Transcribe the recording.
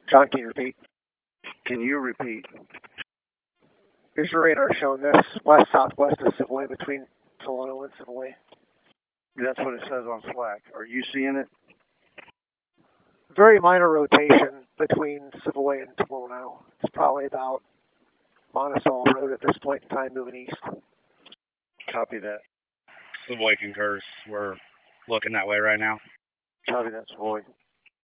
John, can you repeat? Can you repeat? Here's your radar showing this west-southwest of Savoy between Solano and Savoy. That's what it says on Slack. Are you seeing it? Very minor rotation between Savoy and Solano. It's probably about Monticello Road at this point in time moving east. Copy that. Savoy concurs. We're looking that way right now. Copy that, Savoy.